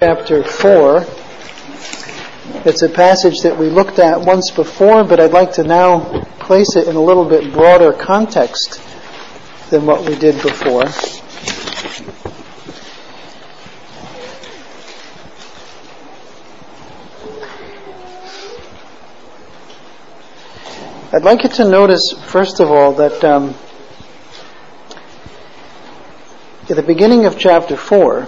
Chapter 4. It's a passage that we looked at once before, but I'd like to now place it in a little bit broader context than what we did before. I'd like you to notice, first of all, that at the beginning of chapter 4,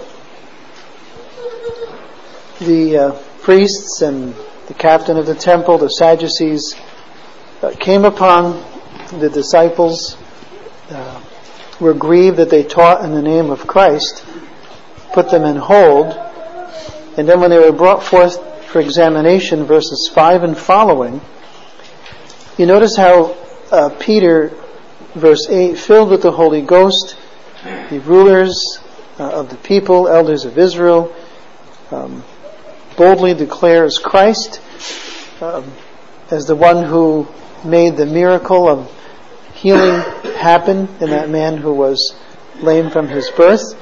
the priests and the captain of the temple, the Sadducees, came upon the disciples, were grieved that they taught in the name of Christ, put them in hold, and then when they were brought forth for examination, verses 5 and following, you notice how Peter, verse 8, filled with the Holy Ghost, the rulers of the people, elders of Israel, boldly declares Christ as the one who made the miracle of healing happen in that man who was lame from his birth,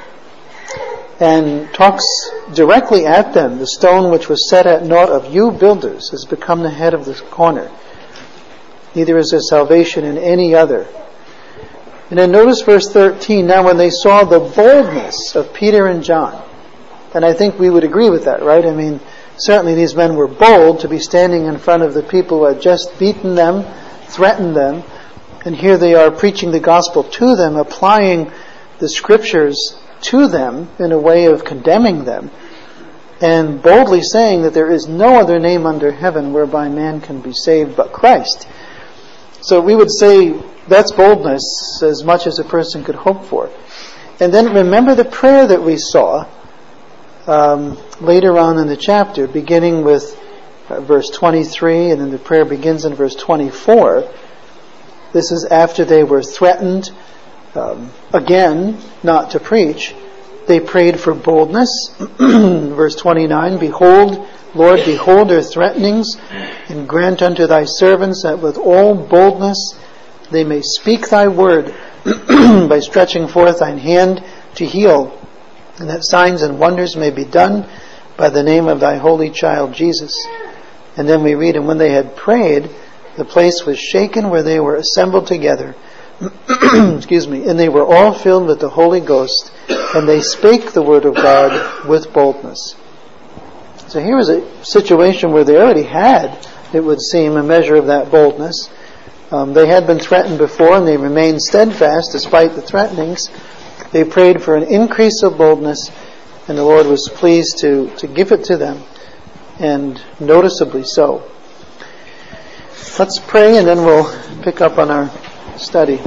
and talks directly at them. The stone which was set at naught of you builders has become the head of the corner. Neither is there salvation in any other. And then notice verse 13. Now when they saw the boldness of Peter and John, and I think we would agree with that, right? I mean, certainly these men were bold to be standing in front of the people who had just beaten them, threatened them, and here they are preaching the gospel to them, applying the scriptures to them in a way of condemning them, and boldly saying that there is no other name under heaven whereby man can be saved but Christ. So we would say that's boldness as much as a person could hope for. And then remember the prayer that we saw later on in the chapter, beginning with verse 23, and then the prayer begins in verse 24. This is after they were threatened again not to preach. They prayed for boldness. Verse 29, Behold, Lord, behold their threatenings, and grant unto thy servants that with all boldness they may speak thy word by stretching forth thine hand to heal, and that signs and wonders may be done by the name of thy holy child Jesus. And then we read, And when they had prayed, the place was shaken where they were assembled together. Excuse me. And they were all filled with the Holy Ghost, and they spake the word of God with boldness. So here was a situation where they already had, it would seem, a measure of that boldness. They had been threatened before, and they remained steadfast despite the threatenings. They prayed for an increase of boldness, and the Lord was pleased to give it to them, and noticeably so. Let's pray, and then we'll pick up on our study.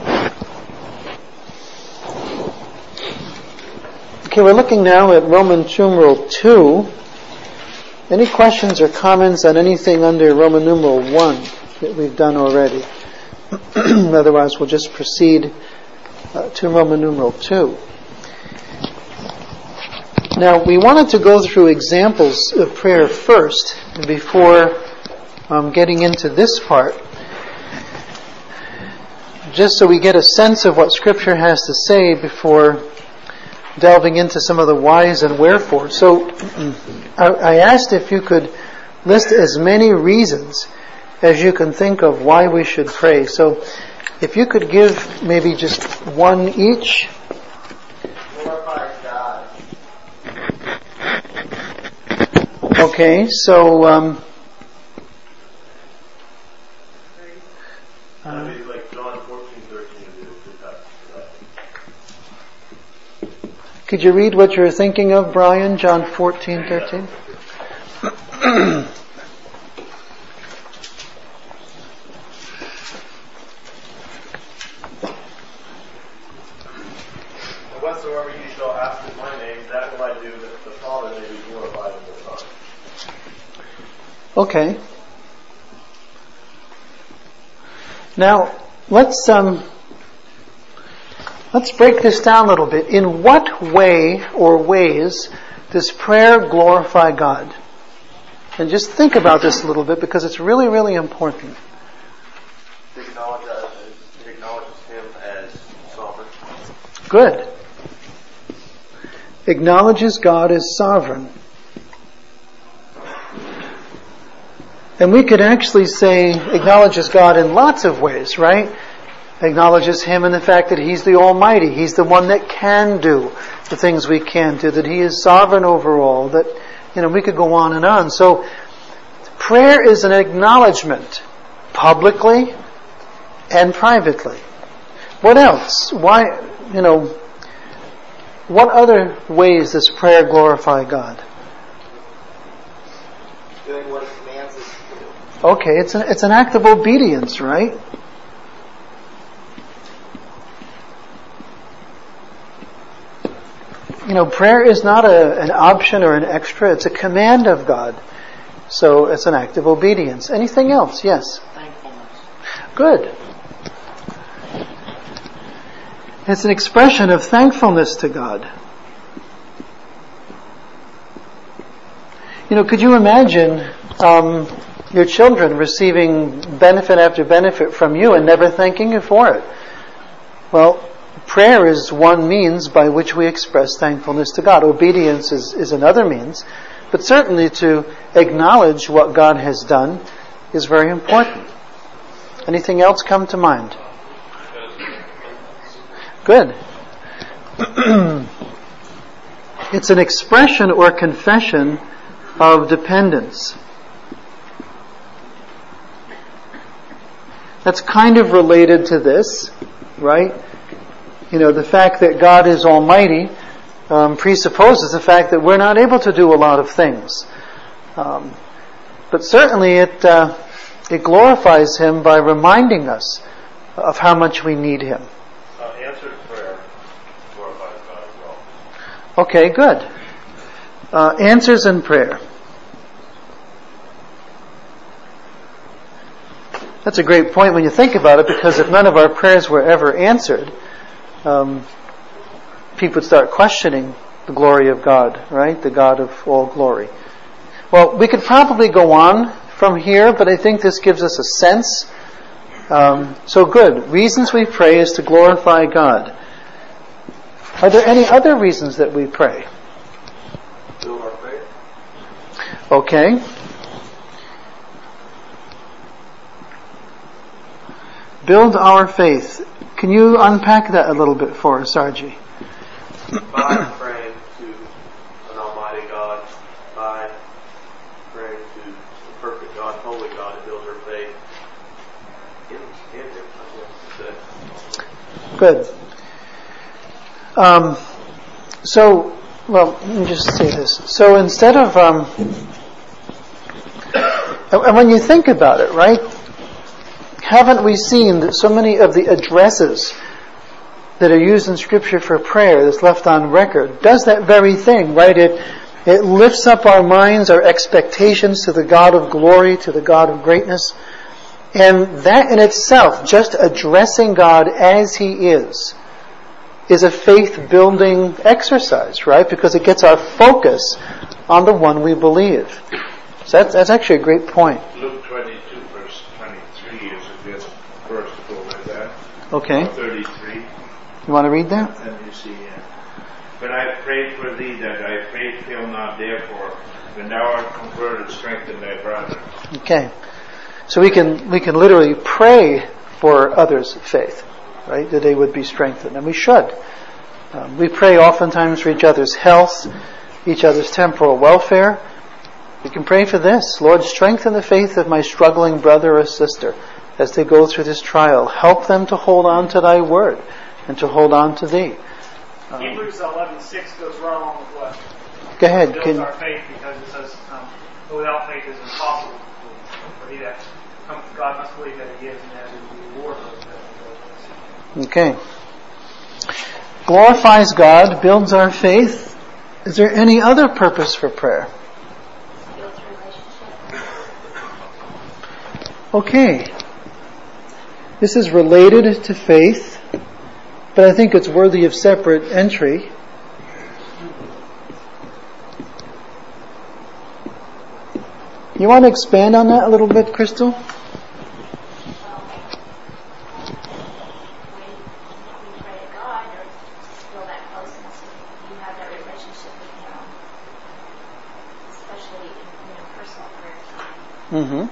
Okay, we're looking now at Roman numeral 2. Any questions or comments on anything under Roman numeral 1 that we've done already? Otherwise, we'll just proceed to Roman numeral 2. Now, we wanted to go through examples of prayer first before getting into this part, just so we get a sense of what Scripture has to say before delving into some of the whys and wherefore. So, I asked if you could list as many reasons as you can think of why we should pray. So, if you could give maybe just one each. Glorify God. Okay, so like John 14:13 could you read what you're thinking of, Brian? John 14:13. Whatsoever ye shall ask in my name, that will I do, that the Father may be glorified in the Son. Okay. Now, let's break this down a little bit. In what way or ways does prayer glorify God? And just think about this a little bit, because it's really, really important. It acknowledges Him as sovereign. Good. acknowledges God as sovereign. And we could actually say acknowledges God in lots of ways, right? Acknowledges Him in the fact that He's the Almighty. He's the one that can do the things we can't do, that He is sovereign over all, that, we could go on and on. So, prayer is an acknowledgement, publicly and privately. What else? Why, what other ways does prayer glorify God? Doing what He commands us to do. Okay, it's an act of obedience, right? Prayer is not an option or an extra. It's a command of God. So it's an act of obedience. Anything else? Yes? Thankfulness. Good. It's an expression of thankfulness to God. Could you imagine your children receiving benefit after benefit from you and never thanking you for it? Well, prayer is one means by which we express thankfulness to God. Obedience is another means. But certainly to acknowledge what God has done is very important. Anything else come to mind? Good. It's an expression or confession of dependence. That's kind of related to this, right? The fact that God is Almighty presupposes the fact that we're not able to do a lot of things. But certainly it glorifies Him by reminding us of how much we need Him. Answered prayer glorifies God as well. Okay, good. Answers in prayer. That's a great point when you think about it, because if none of our prayers were ever answered, people would start questioning the glory of God, right? The God of all glory. Well, we could probably go on from here, but I think this gives us a sense. So good. Reasons we pray is to glorify God. Are there any other reasons that we pray? Build our faith. Okay. Build our faith. Can you unpack that a little bit for us, Archie? By praying to an Almighty God, by praying to the perfect God, holy God, it builds our faith in Him. Good. Let me just say this. So instead of, and when you think about it, right? Haven't we seen that so many of the addresses that are used in Scripture for prayer that's left on record does that very thing, right? It lifts up our minds, our expectations to the God of glory, to the God of greatness. And that in itself, just addressing God as He is a faith-building exercise, right? Because it gets our focus on the one we believe. So that's actually a great point. Luke 22, verse 23 is a good verse to go with that. Okay. 33. You want to read that? And you see, but I prayed for thee that thy faith fail not, therefore, when thou art converted, strengthen thy brother. Okay. So we can literally pray for others' faith, right? That they would be strengthened. And we should. We pray oftentimes for each other's health, each other's temporal welfare. We can pray for this. Lord, strengthen the faith of my struggling brother or sister as they go through this trial. Help them to hold on to thy word and to hold on to thee. Hebrews 11:6 goes right along with what? Go ahead. Builds our faith, because it says, without faith it is impossible for he that comes to God must believe that He is, and that He is the reward of those that do. Okay. Glorifies God, builds our faith. Is there any other purpose for prayer? Builds relationship. Okay. This is related to faith, but I think it's worthy of separate entry. You want to expand on that a little bit, Crystal? We pray to God, or build that closeness. You have that relationship Mm-hmm.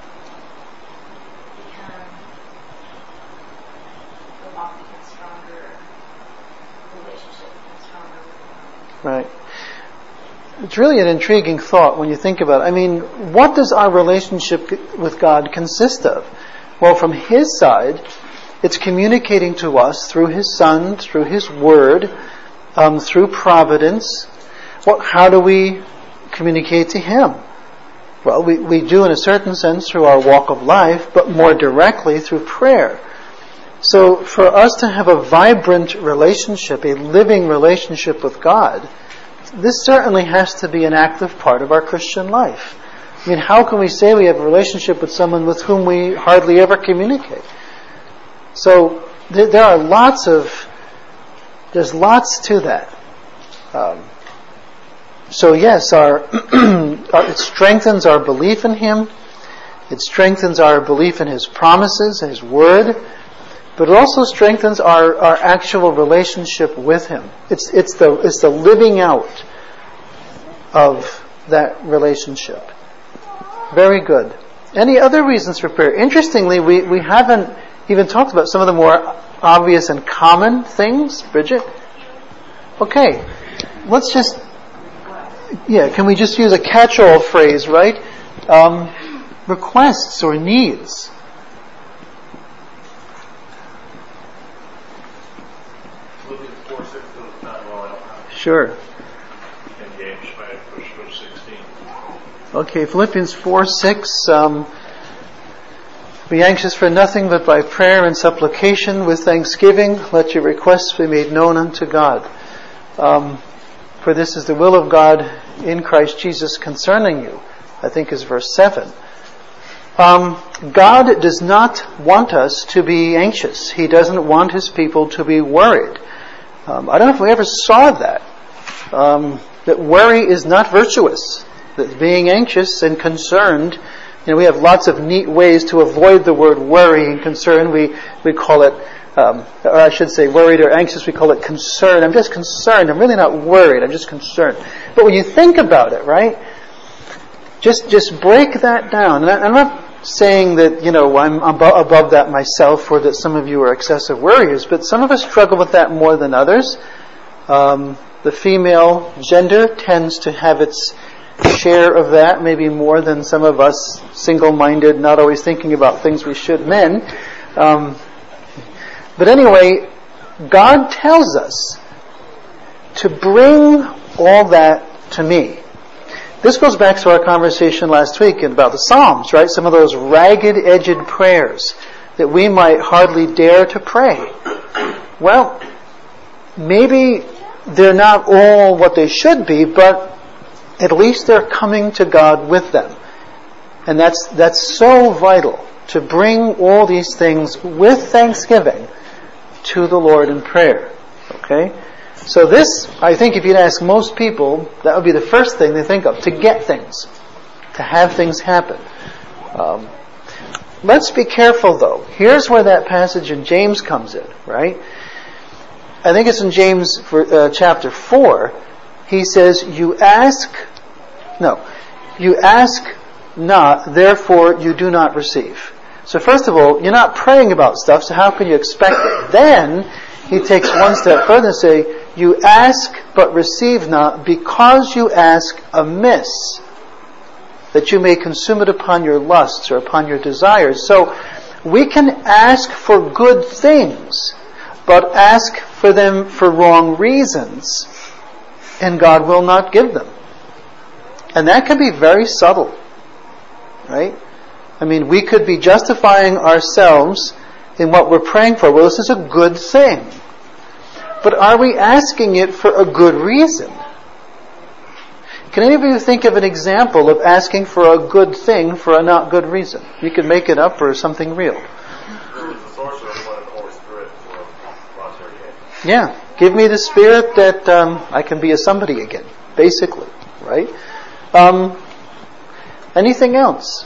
The bond becomes stronger, the relationship becomes stronger with Right. It's really an intriguing thought when you think about it. I mean, what does our relationship with God consist of? Well, from His side, it's communicating to us through His Son, through His Word, through providence. How do we communicate to Him? Well, we do in a certain sense through our walk of life, but more directly through prayer. So for us to have a vibrant relationship, a living relationship with God, this certainly has to be an active part of our Christian life. I mean, how can we say we have a relationship with someone with whom we hardly ever communicate? So there are there's lots to that. So yes, it strengthens our belief in Him. It strengthens our belief in His promises, His Word. But it also strengthens our actual relationship with Him. It's the living out of that relationship. Very good. Any other reasons for prayer? Interestingly, we haven't even talked about some of the more obvious and common things. Bridget? Okay. Let's just... can we just use a catch-all phrase, right? Requests or needs. Philippians 4:6 does not roll out. Sure. And James 5:16. Okay, Philippians 4:6. Be anxious for nothing, but by prayer and supplication with thanksgiving, let your requests be made known unto God. For this is the will of God in Christ Jesus concerning you, I think is verse 7. God does not want us to be anxious. He doesn't want His people to be worried. I don't know if we ever saw that. That worry is not virtuous. That being anxious and concerned, we have lots of neat ways to avoid the word worry and concern. We call it, or I should say worried or anxious, we call it concern. I'm just concerned. I'm really not worried. I'm just concerned. But when you think about it, right, just break that down. And I'm not saying that, I'm above that myself or that some of you are excessive worriers, but some of us struggle with that more than others. The female gender tends to have its share of that, maybe more than some of us single-minded, not always thinking about things we should men. But anyway, God tells us to bring all that to me. This goes back to our conversation last week about the Psalms, right? Some of those ragged-edged prayers that we might hardly dare to pray. Well, maybe they're not all what they should be, but at least they're coming to God with them. And that's so vital, to bring all these things with thanksgiving to the Lord in prayer. Okay? So this, I think if you'd ask most people, that would be the first thing they think of, to get things, to have things happen. Let's be careful though. Here's where that passage in James comes in, right? I think it's in James chapter 4. He says, you ask not, therefore you do not receive. So first of all, you're not praying about stuff, so how can you expect it? Then, he takes one step further and say, you ask but receive not, because you ask amiss, that you may consume it upon your lusts or upon your desires. So, we can ask for good things, but ask for them for wrong reasons, and God will not give them. And that can be very subtle, right? I mean, we could be justifying ourselves in what we're praying for. Well, this is a good thing. But are we asking it for a good reason? Can any of you think of an example of asking for a good thing for a not good reason? You can make it up or something real. Yeah. Give me the Spirit that I can be a somebody again, basically, right? Anything else?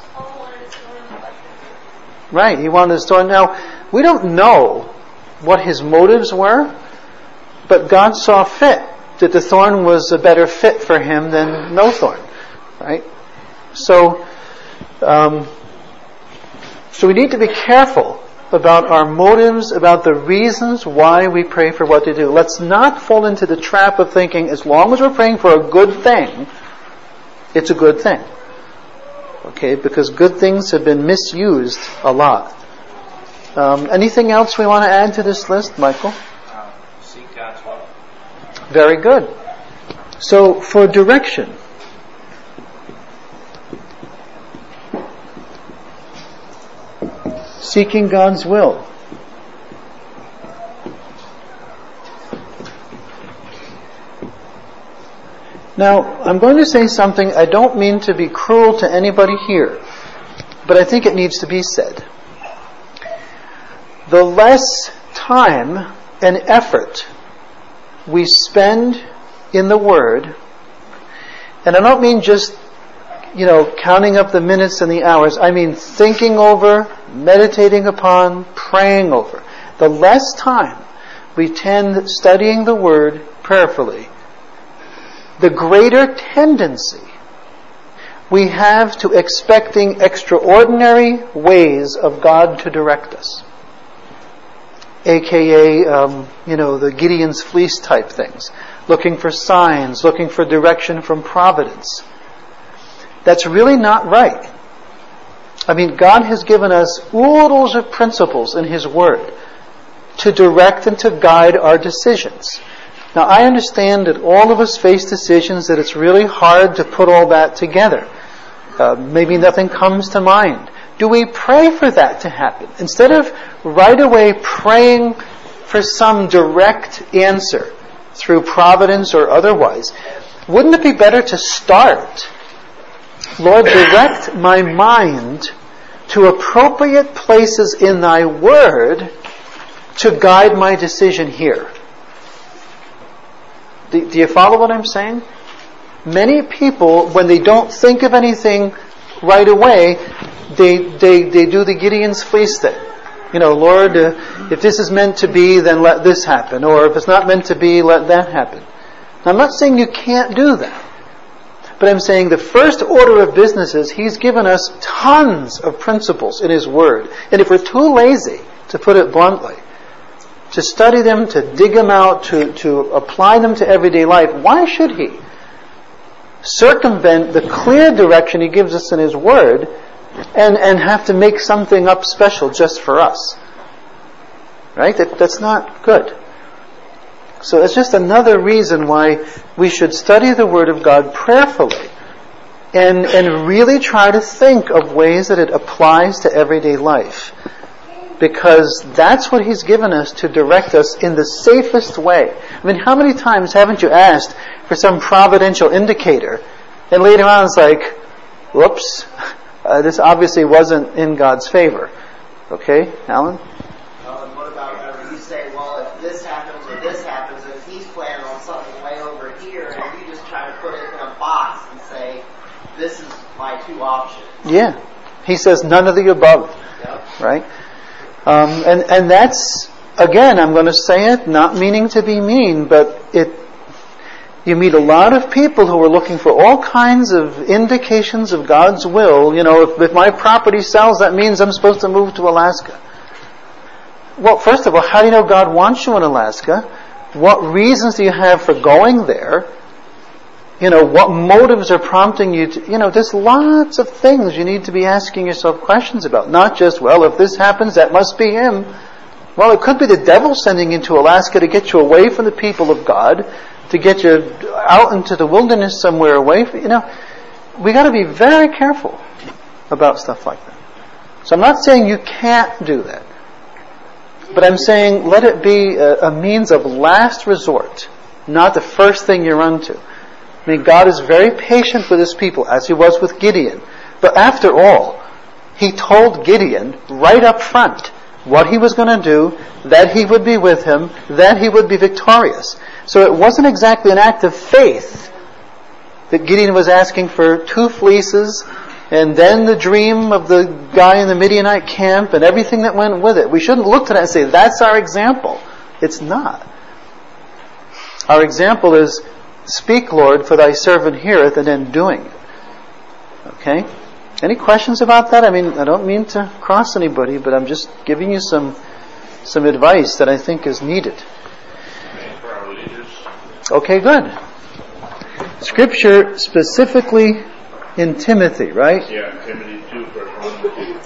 Right, he wanted his thorn. Now, we don't know what his motives were, but God saw fit that the thorn was a better fit for him than no thorn. Right? So, So we need to be careful about our motives, about the reasons why we pray for what to do. Let's not fall into the trap of thinking as long as we're praying for a good thing, it's a good thing. Okay, because good things have been misused a lot. Anything else we want to add to this list, Michael? Seek God's will. Very good. So, for direction, seeking God's will. Now, I'm going to say something, I don't mean to be cruel to anybody here, but I think it needs to be said. The less time and effort we spend in the Word, and I don't mean just, counting up the minutes and the hours, I mean thinking over, meditating upon, praying over. The less time we tend studying the Word prayerfully, the greater tendency we have to expecting extraordinary ways of God to direct us. AKA, the Gideon's fleece type things. Looking for signs, looking for direction from providence. That's really not right. I mean, God has given us oodles of principles in His Word to direct and to guide our decisions. Now, I understand that all of us face decisions that it's really hard to put all that together. Maybe nothing comes to mind. Do we pray for that to happen? Instead of right away praying for some direct answer through providence or otherwise, wouldn't it be better to start, Lord, direct my mind to appropriate places in Thy Word to guide my decision here? Do you follow what I'm saying? Many people, when they don't think of anything right away, they do the Gideon's fleece thing. Lord, if this is meant to be, then let this happen. Or if it's not meant to be, let that happen. Now, I'm not saying you can't do that. But I'm saying the first order of business is He's given us tons of principles in His Word. And if we're too lazy, to put it bluntly, to study them, to dig them out, to apply them to everyday life, why should He circumvent the clear direction He gives us in His Word and have to make something up special just for us? Right? That's not good. So it's just another reason why we should study the Word of God prayerfully and really try to think of ways that it applies to everyday life. Because that's what He's given us to direct us in the safest way. I mean, how many times haven't you asked for some providential indicator, and later on it's like, whoops, this obviously wasn't in God's favor. Okay, Alan? And what about whenever you say, well, if this happens or this happens, and He's planning on something way over here, and you just try to put it in a box and say, this is my two options. Yeah. He says none of the above. Yep. Right? And that's, again, I'm going to say it, not meaning to be mean, but you meet a lot of people who are looking for all kinds of indications of God's will. If my property sells, that means I'm supposed to move to Alaska. Well, first of all, how do you know God wants you in Alaska? What reasons do you have for going there? What motives are prompting you to, there's lots of things you need to be asking yourself questions about. Not just, well, if this happens, that must be Him. Well, it could be the devil sending you to Alaska to get you away from the people of God, to get you out into the wilderness somewhere away. We got to be very careful about stuff like that. So I'm not saying you can't do that. But I'm saying let it be a means of last resort, not the first thing you run to. I mean, God is very patient with His people, as He was with Gideon. But after all, He told Gideon right up front what he was going to do, that He would be with him, that he would be victorious. So it wasn't exactly an act of faith that Gideon was asking for 2 fleeces and then the dream of the guy in the Midianite camp and everything that went with it. We shouldn't look to that and say, that's our example. It's not. Our example is, speak, Lord, for Thy servant heareth, and then doing it. Okay? Any questions about that? I mean, I don't mean to cross anybody, but I'm just giving you some advice that I think is needed. For our leaders. Okay, good. Scripture specifically in Timothy, right? Yeah, Timothy 2, verse 1 and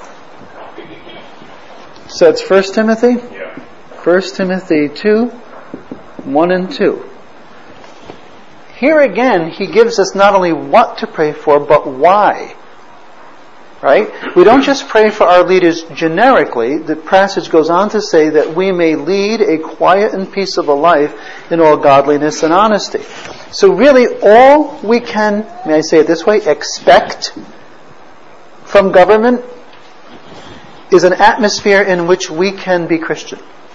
2. So it's 1 Timothy? Yeah. 1 Timothy 2, 1 and 2. Here again, he gives us not only what to pray for, but why. Right? We don't just pray for our leaders generically. The passage goes on to say that we may lead a quiet and peaceable life in all godliness and honesty. So really all we can, may I say it this way, expect from government is an atmosphere in which we can be Christian.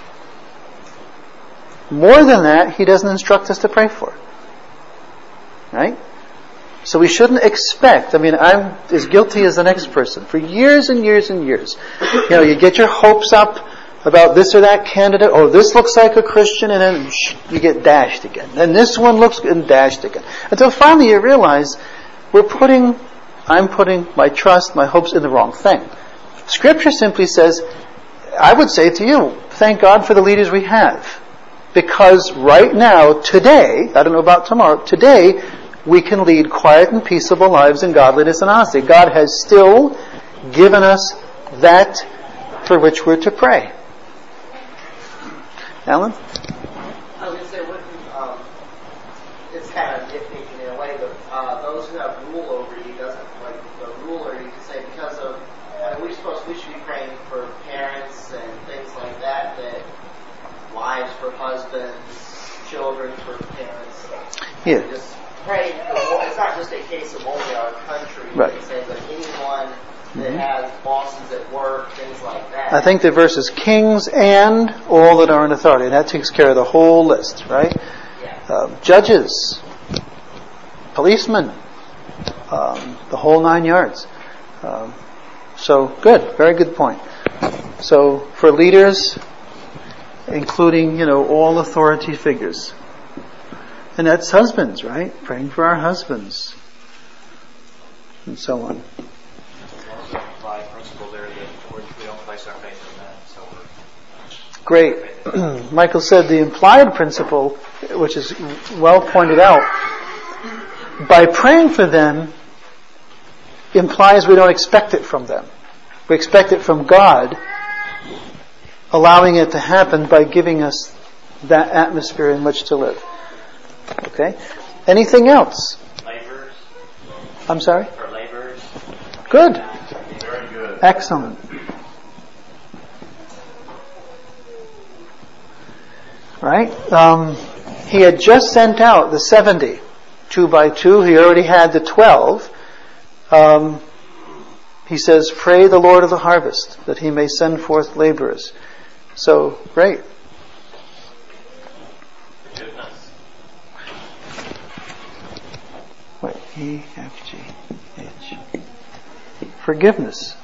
More than that, he doesn't instruct us to pray for. Right? So we shouldn't expect, I'm as guilty as the next person. For years and years and years, you get your hopes up about this or that candidate, oh, this looks like a Christian, and then you get dashed again. And this one looks good and dashed again. Until finally you realize I'm putting my trust, my hopes in the wrong thing. Scripture simply says, I would say to you, thank God for the leaders we have. Because right now, today, I don't know about tomorrow, today, we can lead quiet and peaceable lives in godliness and honesty. God has still given us that for which we're to pray. Alan? I was going to say, it's kind of nitpicking in a way, but those who have rule over you doesn't, like the ruler, you can say because of, we should be praying for parents and things like that, wives for husbands, children for parents. Yeah. Just praying for, it's not just a case of only our country, right. You can say, but anyone that has bosses at work, things like that. I think the verse is kings and all that are in authority. And that takes care of the whole list, right? Yeah. Judges, policemen, the whole 9 yards. So good, very good point. So for leaders, including, all authority figures. And that's husbands, right? Praying for our husbands. And so on. Also implied principle there that we don't place our faith in that. So great. Michael said the implied principle, which is well pointed out, by praying for them implies we don't expect it from them. We expect it from God, allowing it to happen by giving us that atmosphere in which to live. Okay? Anything else? Laborers. I'm sorry? For laborers. Good. Very good. Excellent. Right? He had just sent out the 70, 2 by 2. He already had the 12. He says, pray the Lord of the harvest that he may send forth laborers. So, great. Forgiveness. Wait, E-F-G-H. Forgiveness.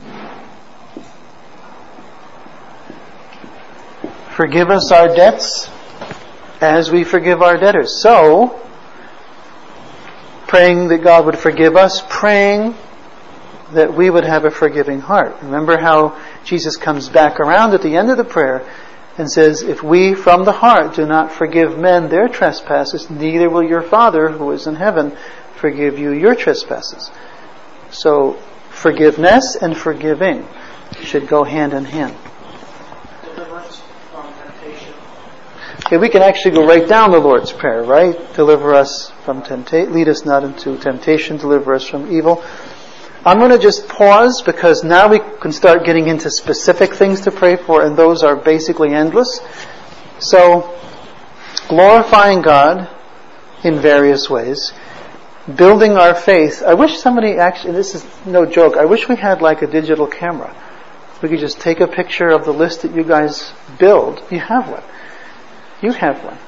Forgive us our debts as we forgive our debtors. So, praying that God would forgive us, praying that we would have a forgiving heart. Remember how Jesus comes back around at the end of the prayer and says, if we from the heart do not forgive men their trespasses, neither will your Father who is in heaven forgive you your trespasses. So, forgiveness and forgiving should go hand in hand. Deliverance from temptation. Okay, we can actually go right down the Lord's Prayer, right? Deliver us from temptation, lead us not into temptation, deliver us from evil. I'm going to just pause because now we can start getting into specific things to pray for, and those are basically endless. So, glorifying God in various ways, building our faith. I wish somebody actually, this is no joke, I wish we had like a digital camera. We could just take a picture of the list that you guys build. You have one. You have one.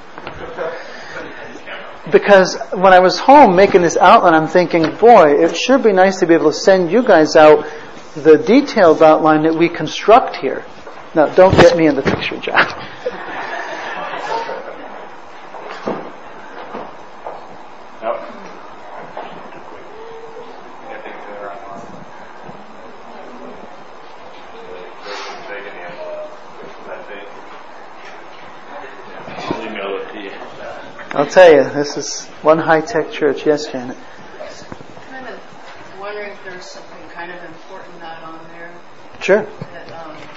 Because when I was home making this outline, I'm thinking, boy, it sure be nice to be able to send you guys out the detailed outline that we construct here. Now, don't get me in the picture, John. I'll tell you, this is one high-tech church. Yes, Janet? Kind of wondering if there's something kind of important not on there. Sure. That,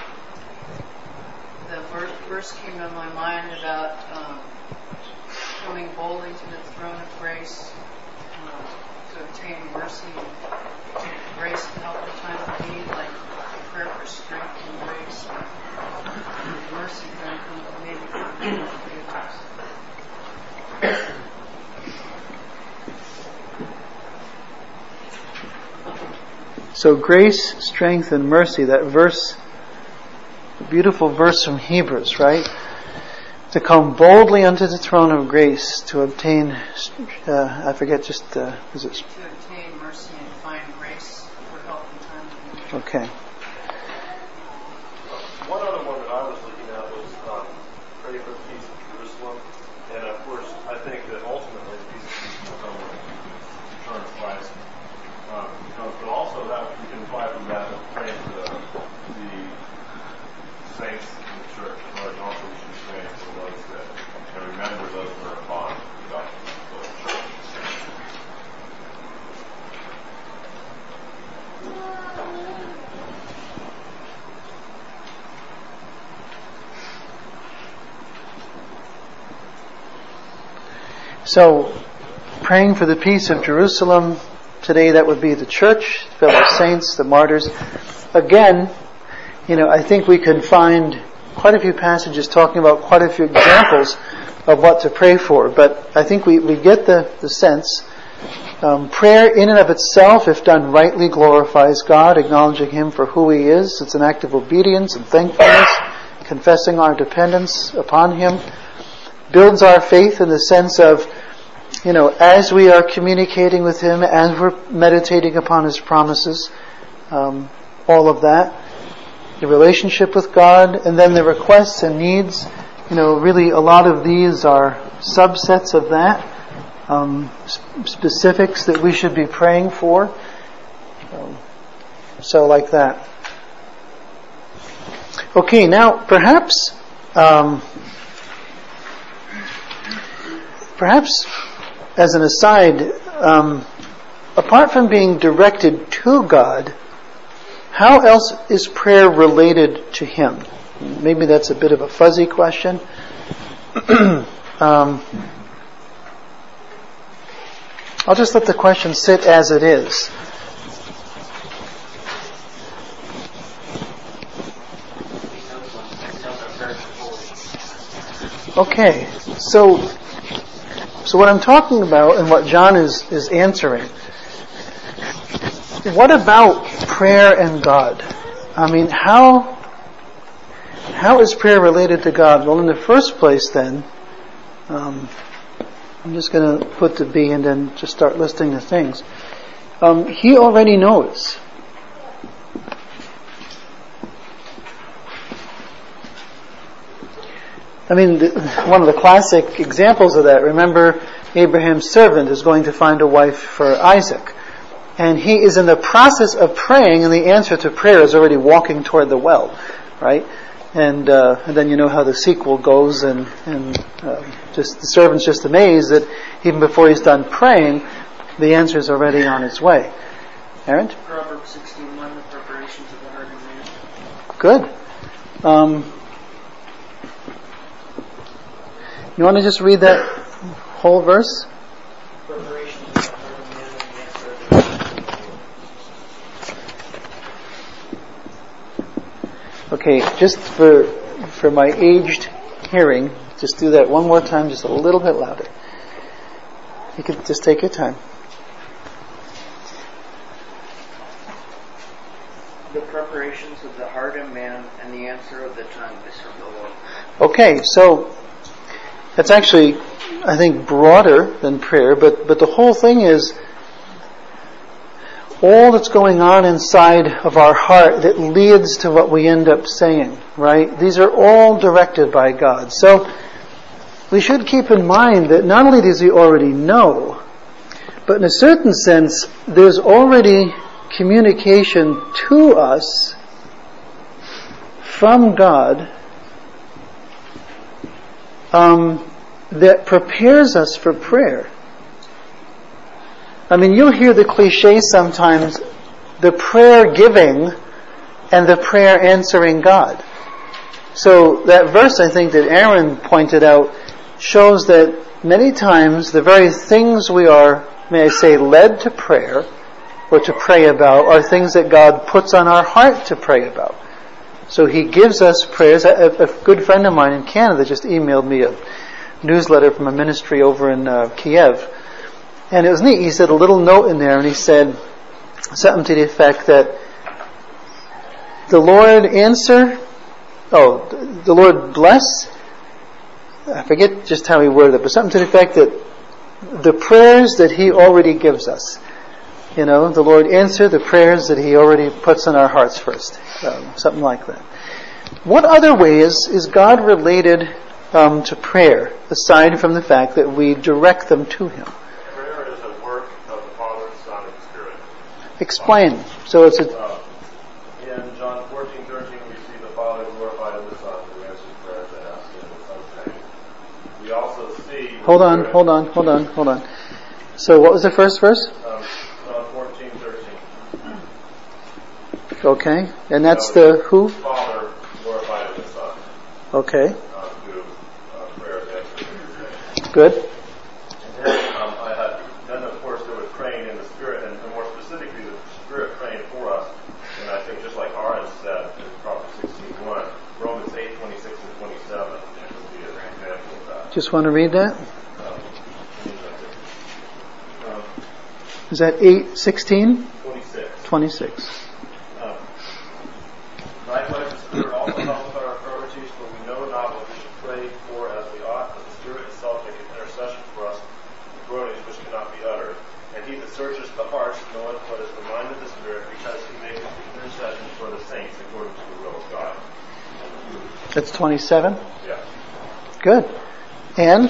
the verse came to my mind about coming boldly to the throne of grace to obtain mercy and grace to help in time of need, like prayer for strength and grace. Mercy then comes maybe from forgiveness. So grace, strength, and mercy, that verse, beautiful verse from Hebrews, right? To come boldly unto the throne of grace to obtain, I forget just, is it? To obtain mercy and find grace for help in time of need. Okay. One other one that I was looking at was pray for the peace of Jerusalem. And of course, I think that ultimately the peace of Jerusalem will come with the return of Christ. But also that we can apply from that and pray for the saints in the church. But also we should pray for those that, and remember those that are upon the doctrine of the church. So, praying for the peace of Jerusalem, today that would be the church, fellow saints, the martyrs. Again, I think we can find quite a few passages talking about quite a few examples of what to pray for, but I think we get the sense. Prayer in and of itself, if done rightly, glorifies God, acknowledging Him for who He is. It's an act of obedience and thankfulness, confessing our dependence upon Him. Builds our faith in the sense of, as we are communicating with Him, as we're meditating upon His promises, all of that, the relationship with God, and then the requests and needs, really a lot of these are subsets of that, specifics that we should be praying for. So like that. Okay, now perhaps as an aside, apart from being directed to God, how else is prayer related to Him? Maybe that's a bit of a fuzzy question. I'll just let the question sit as it is. Okay, so what I'm talking about and what John is answering, what about prayer and God? I mean, how is prayer related to God? Well, in the first place then, I'm just going to put the B and then just start listing the things. He already knows. I mean, one of the classic examples of that, remember Abraham's servant is going to find a wife for Isaac. And he is in the process of praying, and the answer to prayer is already walking toward the well, right? And then you know how the sequel goes, and just the servant's just amazed that even before he's done praying, the answer is already on its way. Aaron? Proverbs 16:1, the preparations of the heart of man. Good. You want to just read that whole verse? Preparations of the heart of man and the answer of the Okay, just for my aged hearing, just do that one more time, just a little bit louder. You could just take your time. The preparations of the heart of man and the answer of the tongue is from the Lord. Okay, so that's actually, I think, broader than prayer, but the whole thing is all that's going on inside of our heart that leads to what we end up saying, right? These are all directed by God. So we should keep in mind that not only does He already know, but in a certain sense, there's already communication to us from God that prepares us for prayer. I mean, you'll hear the cliche sometimes, the prayer giving and the prayer answering God. So that verse, I think, that Aaron pointed out shows that many times the very things we are, may I say, led to prayer or to pray about are things that God puts on our heart to pray about. So He gives us prayers. A good friend of mine in Canada just emailed me a newsletter from a ministry over in Kiev. And it was neat. He said a little note in there, and he said something to the effect that the Lord the Lord bless, I forget just how he worded it, but something to the effect that the prayers that He already gives us, the Lord answer the prayers that He already puts in our hearts first. Something like that. What other ways is God related to prayer, aside from the fact that we direct them to Him? Prayer is a work of the Father, Son, and Spirit. Explain. So it's in John 14:13, we see the Father glorified in the Son who answers prayers and asks in the Son's name. We also see... Hold on. So what was the first verse? John 14:13. Okay. And that's the who? Father glorified in the Son. Okay. Who prayers answered in His name. Good. Then of course there was praying in the Spirit, and more specifically the Spirit praying for us. And I think just like Aaron said in Proverbs 16:1, Romans 8:26 and 27 would be an example of that. Just want to read that? Is that 8:16? 26. Likewise, the Spirit also helps with our infirmities, for we know not what we should pray for as we ought, but the Spirit itself maketh intercession for us with groanings which cannot be uttered. And He that searches the hearts knoweth what is the mind of the Spirit, because He maketh intercession for the saints according to the will of God. That's 27? Yeah. Good. And?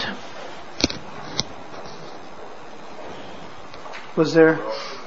Was there...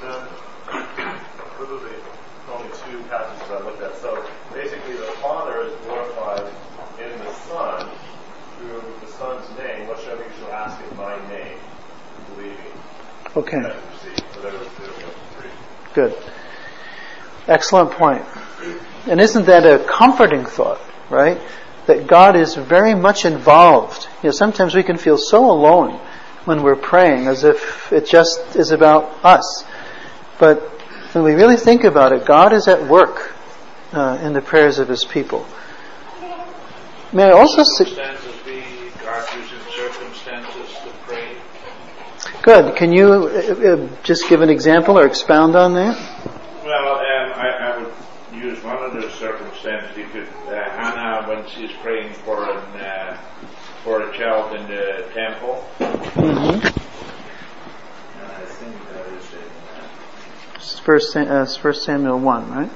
Those are the only two passages I looked at. So basically the Father is glorified in the Son through the Son's name. Whatsoever you shall ask in my name, believing. Okay. So there was three. Good. Excellent point. And isn't that a comforting thought, right? That God is very much involved. Sometimes we can feel so alone when we're praying, as if it just is about us. But when we really think about it, God is at work in the prayers of His people. May I also circumstances be God using circumstances to pray? Good. Can you just give an example or expound on that? Well, I would use one of those circumstances. Because Hannah, when she's praying for a child in the temple, mm-hmm. I think that is it. It's 1 Samuel 1, right?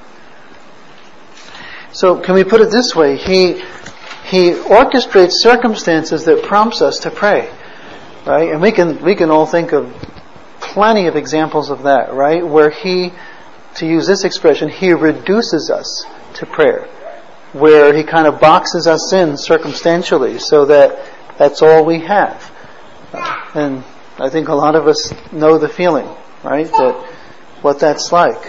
So can we put it this way? He orchestrates circumstances that prompts us to pray, right? And we can all think of plenty of examples of that, right? Where He, to use this expression, He reduces us to prayer, where He kind of boxes us in circumstantially so that that's all we have. And I think a lot of us know the feeling, right? That what that's like.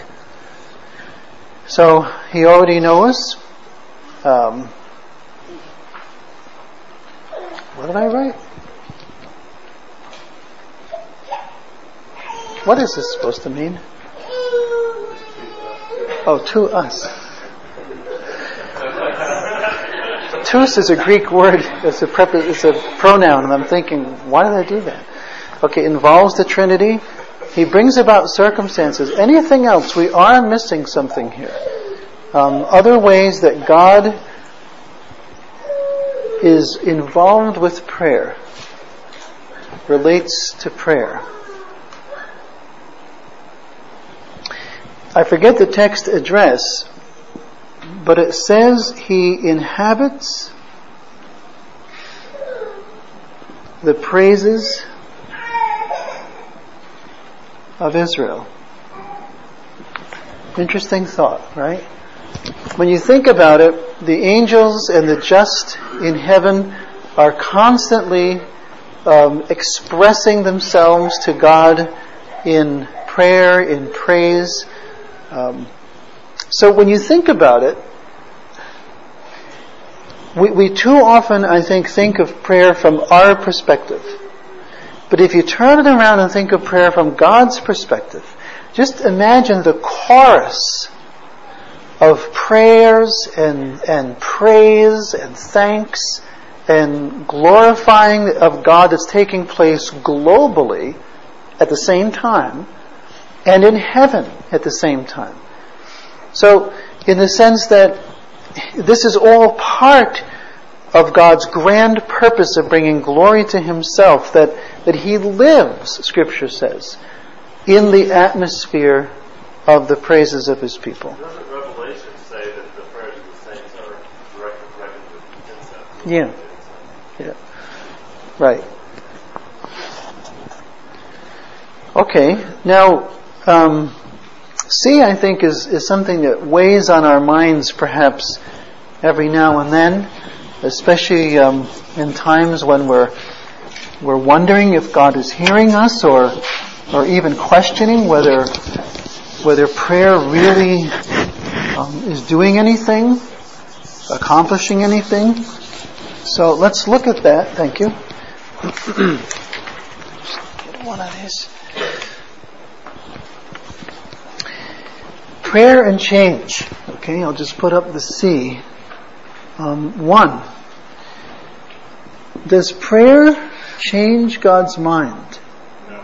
So He already knows. What did I write? What is this supposed to mean? Oh, to us. Tous is a Greek word. It's a pronoun, and I'm thinking, why did I do that? Okay, involves the Trinity. He brings about circumstances. Anything else, we are missing something here. Other ways that God is involved with prayer, relates to prayer. I forget the text address, but it says He inhabits the praises of Israel. Interesting thought, right? When you think about it, the angels and the just in heaven are constantly expressing themselves to God in prayer, in praise. So when you think about it, we too often, I think of prayer from our perspective. But if you turn it around and think of prayer from God's perspective, just imagine the chorus of prayers and praise and thanks and glorifying of God that's taking place globally at the same time and in heaven at the same time. So, in the sense that this is all part of God's grand purpose of bringing glory to Himself, that He lives, Scripture says, in the atmosphere of the praises of His people. Doesn't Revelation say that the prayers of the saints are directly connected with incense? Yeah. Right. Okay. Now, C, I think, is something that weighs on our minds perhaps every now and then, especially in times when we're wondering if God is hearing us, or even questioning whether prayer really is doing anything, accomplishing anything. So let's look at that. Thank you. Just get one of these. Prayer and change. Okay, I'll just put up the C. 1. Does prayer change God's mind? No.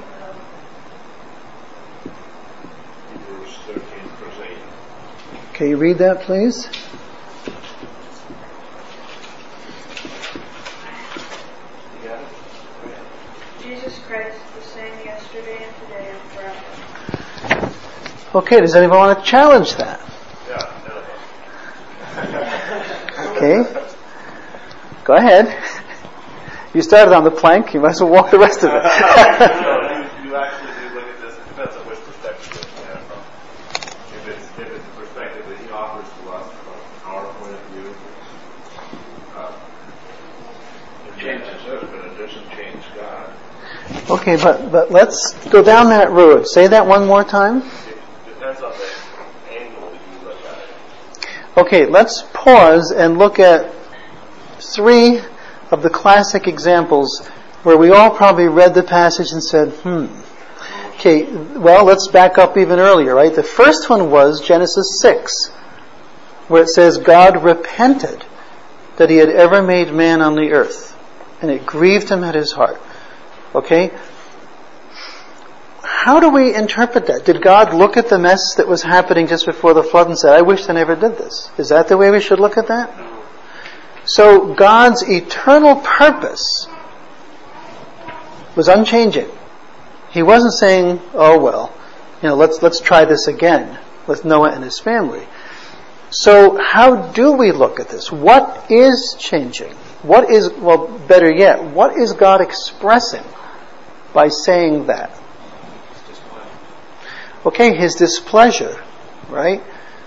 Hebrews 13, verse 8. Can you read that, please? Jesus Christ, the same yesterday and today and forever. Okay, does anyone want to challenge that? Okay. Go ahead. You started on the plank, you might as well walk the rest of it. You actually do look at this, it depends on which perspective you're looking at it from. If it's the perspective that He offers to us from our point of view, It changes us, but it doesn't change God. Okay, but let's go down that road. Say that one more time. it depends on the angle that you look at it. Okay, let's pause and look at 3 of the classic examples where we all probably read the passage and said, Okay, well, let's back up even earlier, right? The first one was Genesis 6, where it says God repented that He had ever made man on the earth, and it grieved Him at His heart. Okay? How do we interpret that? Did God look at the mess that was happening just before the flood and said, I wish I never did this? Is that the way we should look at that? So God's eternal purpose was unchanging. He wasn't saying, oh well, let's try this again with Noah and his family. So how do we look at this? What is changing? Better yet, what is God expressing by saying that? Okay, His displeasure, right?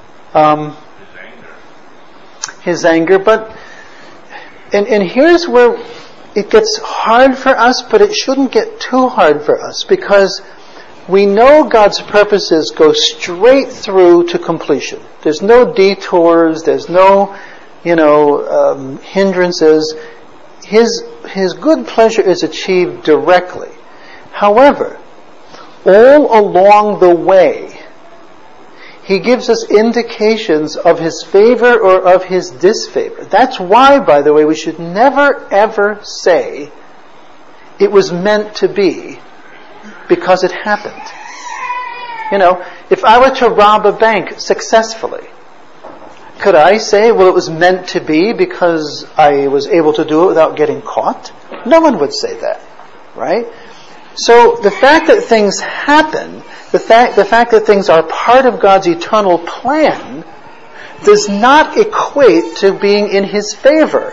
His anger, but and here's where it gets hard for us, but it shouldn't get too hard for us, because we know God's purposes go straight through to completion. There's no detours, there's no, hindrances. His good pleasure is achieved directly. However, all along the way, He gives us indications of His favor or of His disfavor. That's why, by the way, we should never ever say it was meant to be because it happened. If I were to rob a bank successfully, could I say, well, it was meant to be because I was able to do it without getting caught? No one would say that, right? So the fact that things happen, the fact that things are part of God's eternal plan, does not equate to being in His favor.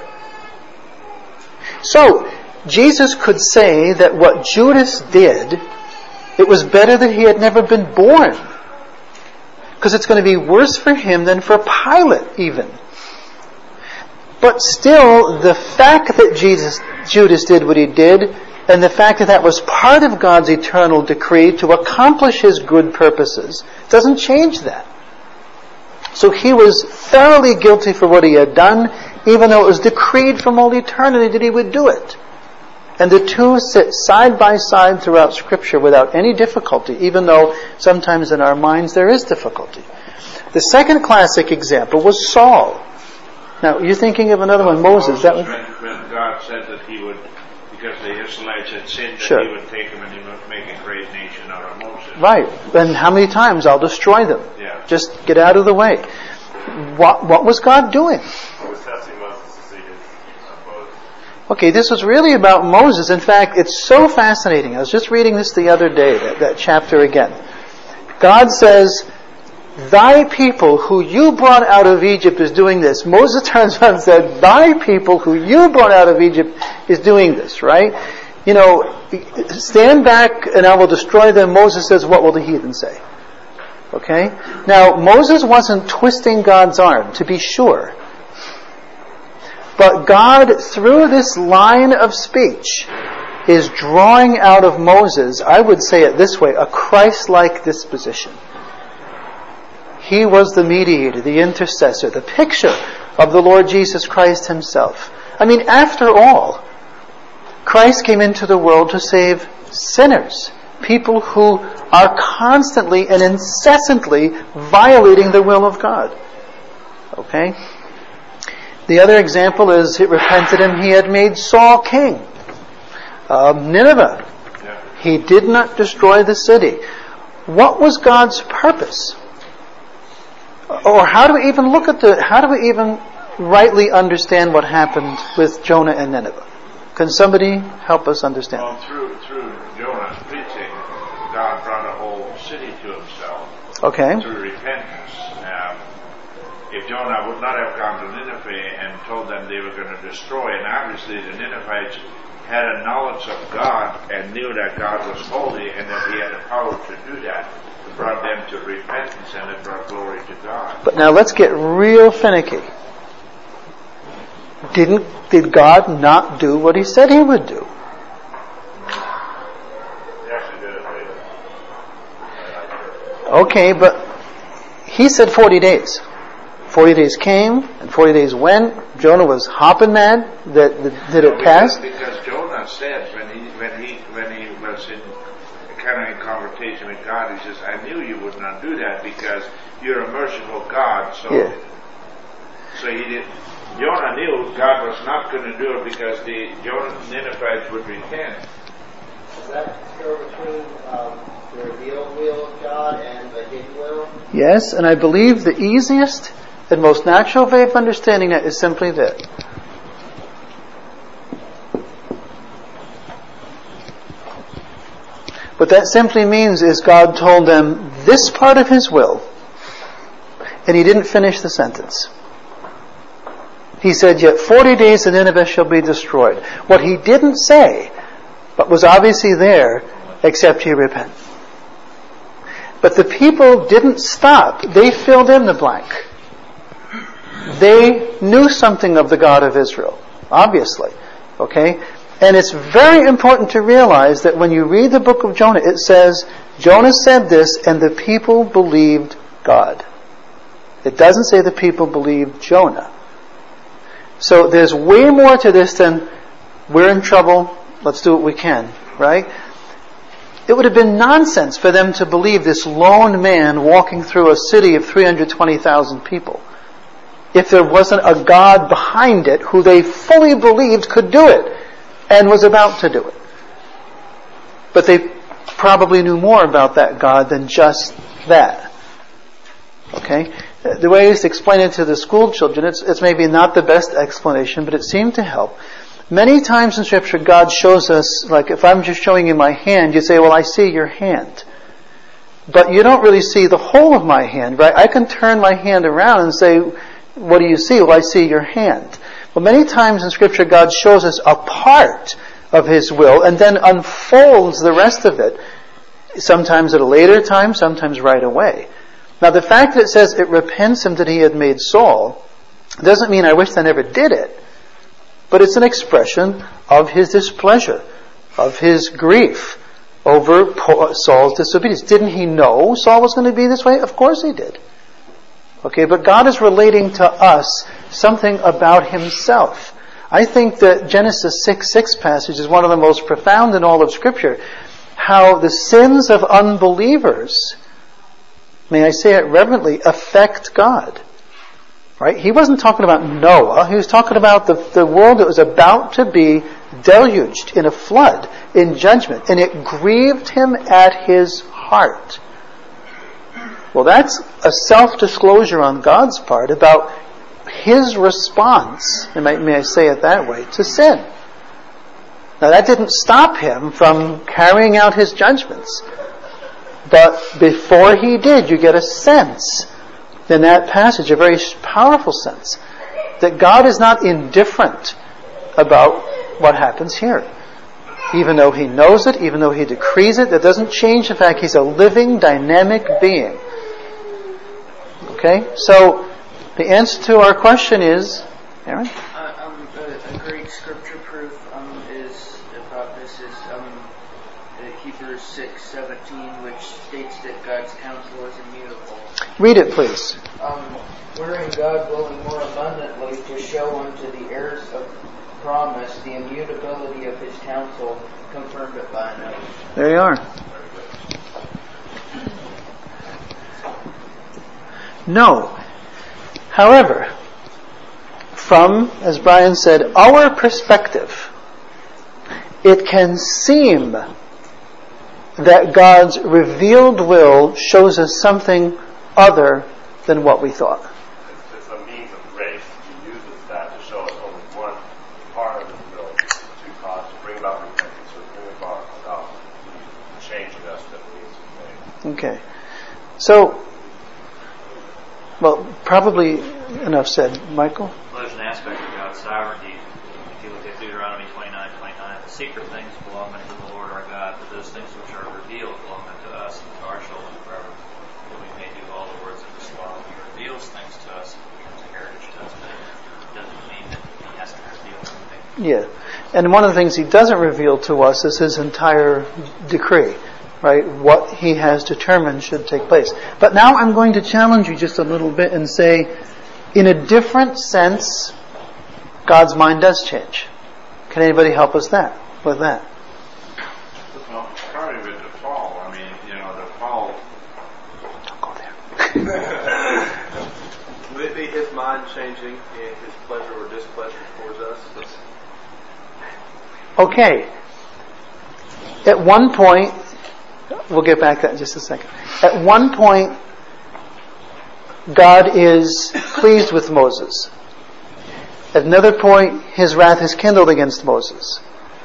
So Jesus could say that what Judas did, it was better that he had never been born, because it's going to be worse for him than for Pilate even. But still, the fact that Judas did what he did and the fact that that was part of God's eternal decree to accomplish His good purposes doesn't change that. So he was thoroughly guilty for what he had done, even though it was decreed from all eternity that he would do it. And the two sit side by side throughout Scripture without any difficulty, even though sometimes in our minds there is difficulty. The second classic example was Saul. Now, you're thinking of another one, Moses. That was when God said that He would, because the Israelites had sinned, that Sure. He would take them and He would make a great nation out of Moses. right. And how many times? I'll destroy them. Yeah. Just get out of the way. What was God doing? He was testing Moses to see his Moses. Okay, this was really about Moses. In fact, it's so fascinating. I was just reading this the other day, that chapter again. God says, "Thy people who you brought out of Egypt is doing this." Moses turns around and said, "Thy people who you brought out of Egypt is doing this," right? You know, stand back and I will destroy them. Moses says, what will the heathen say? Okay? Now, Moses wasn't twisting God's arm, to be sure. But God, through this line of speech, is drawing out of Moses, I would say it this way, a Christ-like disposition. He was the mediator, the intercessor, the picture of the Lord Jesus Christ Himself. I mean, after all, Christ came into the world to save sinners, people who are constantly and incessantly violating the will of God. Okay? The other example is, it repented him, he had made Saul king of Nineveh. He did not destroy the city. What was God's purpose? Or how do we even how do we even rightly understand what happened with Jonah and Nineveh? Can somebody help us understand? Well, through Jonah's preaching, God brought a whole city to Himself. Okay. Through repentance. If Jonah would not have gone to Nineveh and told them they were going to destroy, and obviously the Ninevites had a knowledge of God and knew that God was holy and that He had the power to do that, it brought them to repentance and it brought glory to God. But now let's get real finicky. Did God not do what He said He would do? He actually did it later. Okay, but He said 40 days. 40 days came, and 40 days went. Jonah was hopping mad. Did it pass? Because Jonah said when he was in confrontation with God, he says, "I knew you would not do that because you're a merciful God." So, Yeah. so he did. Jonah knew God was not going to do it because the Ninevites would repent. Is that still between the revealed will of God and the hidden will? Yes, and I believe the easiest and most natural way of understanding that is simply this. What that simply means is God told them this part of His will, and He didn't finish the sentence. He said, "Yet 40 days and Nineveh shall be destroyed." What He didn't say, but was obviously there, except ye repent. But the people didn't stop. They filled in the blank. They knew something of the God of Israel, obviously. Okay? And it's very important to realize that when you read the book of Jonah, it says, Jonah said this, and the people believed God. It doesn't say the people believed Jonah. So there's way more to this than, we're in trouble, let's do what we can, right? It would have been nonsense for them to believe this lone man walking through a city of 320,000 people if there wasn't a God behind it who they fully believed could do it and was about to do it. But they probably knew more about that God than just that. Okay? The way I used to explain it to the school children, it's maybe not the best explanation, but it seemed to help. Many times in Scripture, God shows us, like if I'm just showing you my hand, you say, well, I see your hand. But you don't really see the whole of my hand, right? I can turn my hand around and say, what do you see? Well, I see your hand. Well, many times in Scripture, God shows us a part of His will and then unfolds the rest of it, sometimes at a later time, sometimes right away. Now, the fact that it says it repents him that he had made Saul doesn't mean I wish I never did it, but it's an expression of His displeasure of his grief over Saul's disobedience. Didn't he know Saul was going to be this way? Of course he did. Okay, but God is relating to us something about himself. I think that Genesis 6:6 passage is one of the most profound in all of Scripture. How the sins of unbelievers, may I say it reverently, affect God. Right? He wasn't talking about Noah. He was talking about the world that was about to be deluged in a flood, in judgment. And it grieved him at his heart. Well, that's a self-disclosure on God's part about his response, may I say it that way, to sin. Now that didn't stop him from carrying out his judgments. But before he did, you get a sense in that passage, a very powerful sense, that God is not indifferent about what happens here. Even though he knows it, even though he decrees it, that doesn't change the fact he's a living, dynamic being. Okay? So, the answer to our question is, Aaron? A great scripture proof is about this is Hebrews 6:17, which states that God's counsel is immutable. Read it, please. Wherein God, willing more abundantly to show unto the heirs of promise the immutability of his counsel, confirmed it by an oath. There you are. No. However, from, as Brian said, our perspective, it can seem that God's revealed will shows us something other than what we thought. It's a means of grace. He uses that to show us only one part of his will to bring about repentance, or bring about changing us that we need to make. Okay. So, well, probably enough said. Michael? Well, there's an aspect of God's sovereignty. If you look at Deuteronomy 29:29, the secret things belong unto the Lord our God, but those things which are revealed belong unto us and to our children forever, that we may do all the words of this law. He reveals things to us, it becomes a heritage to us, but it doesn't mean that he has to reveal everything. Yeah. And one of the things he doesn't reveal to us is his entire decree. Right? What he has determined should take place. But now I'm going to challenge you just a little bit and say, in a different sense, God's mind does change. Can anybody help us with that? Well, probably with the fall. I mean, the fall. Don't go there. Would it be his mind changing in his pleasure or displeasure towards us? Okay. At one point, we'll get back to that in just a second. At one point, God is pleased with Moses. At another point, his wrath is kindled against Moses.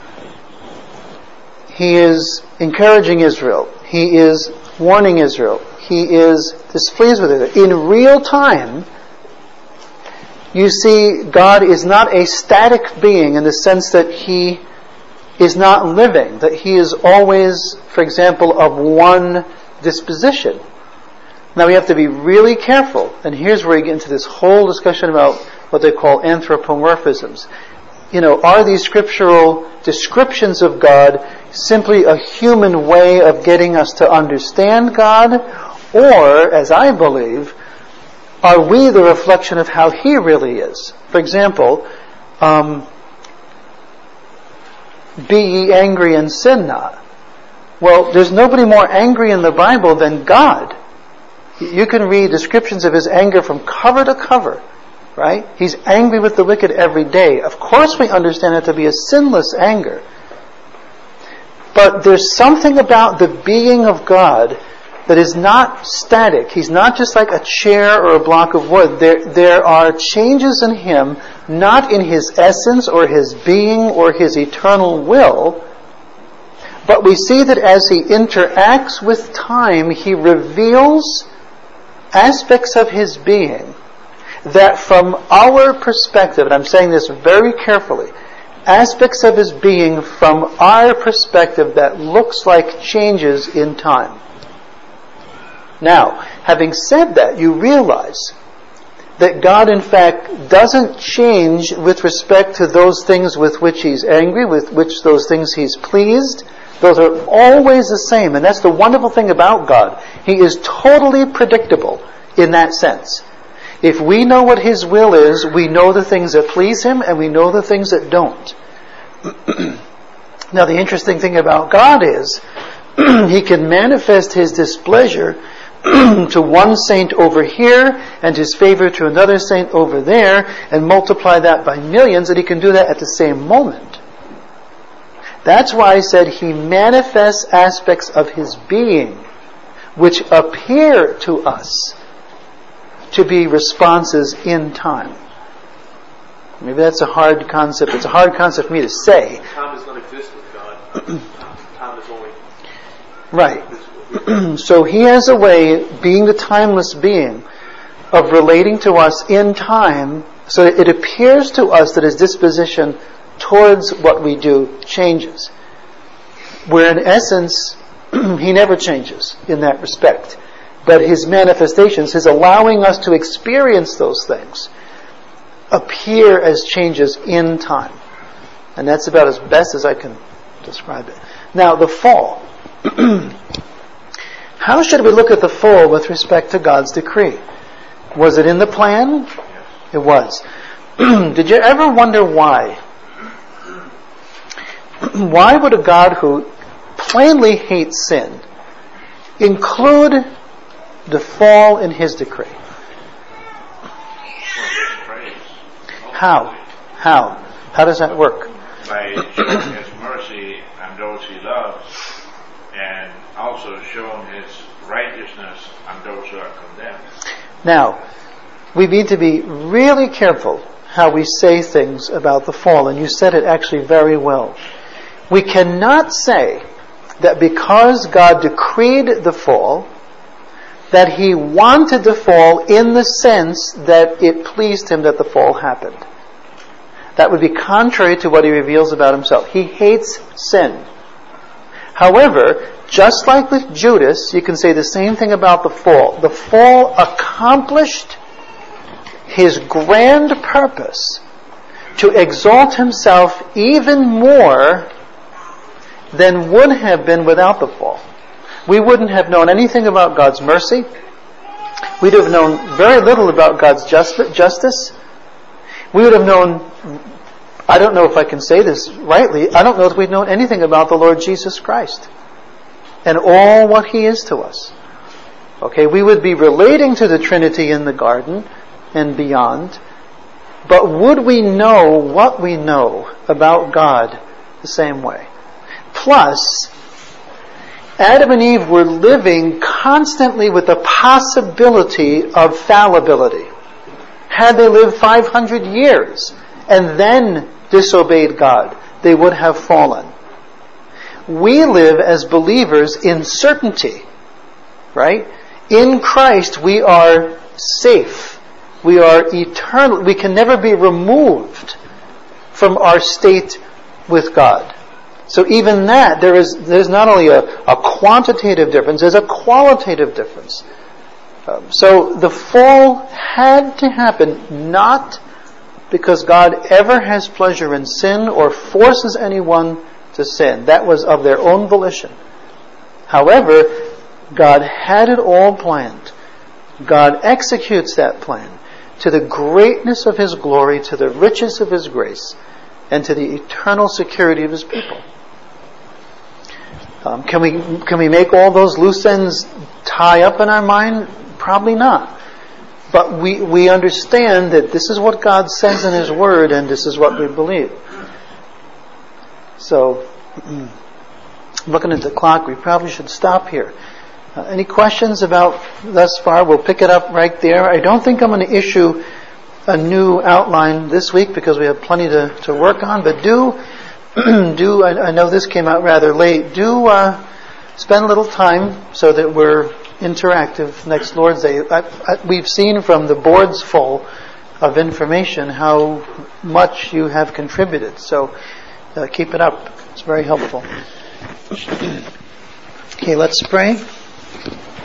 He is encouraging Israel. He is warning Israel. He is displeased with Israel. In real time, you see God is not a static being in the sense that he is not living, that he is always, for example, of one disposition. Now we have to be really careful, and here's where we get into this whole discussion about what they call anthropomorphisms. Are these scriptural descriptions of God simply a human way of getting us to understand God? Or, as I believe, are we the reflection of how he really is? For example, be ye angry and sin not. Well, there's nobody more angry in the Bible than God. You can read descriptions of his anger from cover to cover, right? He's angry with the wicked every day. Of course we understand it to be a sinless anger. But there's something about the being of God that is not static. He's not just like a chair or a block of wood. There are changes in him, not in his essence or his being or his eternal will, but we see that as he interacts with time, he reveals aspects of his being that from our perspective, and I'm saying this very carefully, aspects of his being from our perspective that looks like changes in time. Now, having said that, you realize that God in fact doesn't change with respect to those things with which He's angry, with which those things He's pleased. Those are always the same, and that's the wonderful thing about God. He is totally predictable in that sense. If we know what His will is, we know the things that please Him, and we know the things that don't. Now, the interesting thing about God is, He can manifest His displeasure to one saint over here, and His favor to another saint over there, and multiply that by millions, and He can do that at the same moment. That's why I said He manifests aspects of His being, which appear to us to be responses in time. Maybe that's a hard concept. It's a hard concept for me to say. Time does not exist with God. Time is only... Right. So He has a way, being the timeless being, of relating to us in time, so that it appears to us that His disposition towards what we do changes. Where in essence, He never changes in that respect. But His manifestations, His allowing us to experience those things, appear as changes in time. And that's about as best as I can describe it. Now, the fall. How should we look at the fall with respect to God's decree? Was it in the plan? It was. Did you ever wonder why? Why would a God who plainly hates sin include the fall in His decree? How? How does that work? By showing His mercy on those He loves, and also showing His righteousness on those who are condemned. Now, we need to be really careful how we say things about the fall, and you said it actually very well. We cannot say that because God decreed the fall, that He wanted the fall in the sense that it pleased Him that the fall happened. That would be contrary to what He reveals about Himself. He hates sin. However, just like with Judas, you can say the same thing about the fall. The fall accomplished His grand purpose to exalt Himself even more than would have been without the fall. We wouldn't have known anything about God's mercy. We'd have known very little about God's justice. We would have known, I don't know if I can say this rightly, I don't know if we'd known anything about the Lord Jesus Christ and all what He is to us. Okay, we would be relating to the Trinity in the garden and beyond, but would we know what we know about God the same way? Plus, Adam and Eve were living constantly with the possibility of fallibility. Had they lived 500 years and then disobeyed God, they would have fallen. We live as believers in certainty, right? In Christ we are safe. We are eternal. We can never be removed from our state with God. So even that, there's not only a quantitative difference, there's a qualitative difference. So the fall had to happen not because God ever has pleasure in sin or forces anyone to sin. That was of their own volition. However, God had it all planned. God executes that plan to the greatness of His glory, to the riches of His grace, and to the eternal security of His people. Can we make all those loose ends tie up in our mind? Probably not. But we understand that this is what God says in His Word, and this is what we believe. So, looking at the clock, we probably should stop here. Any questions about thus far? We'll pick it up right there. I don't think I'm going to issue a new outline this week because we have plenty to work on, but I know this came out rather late, spend a little time so that we're interactive next Lord's Day. We've seen from the boards full of information how much you have contributed, so keep it up. It's very helpful. Okay, let's pray.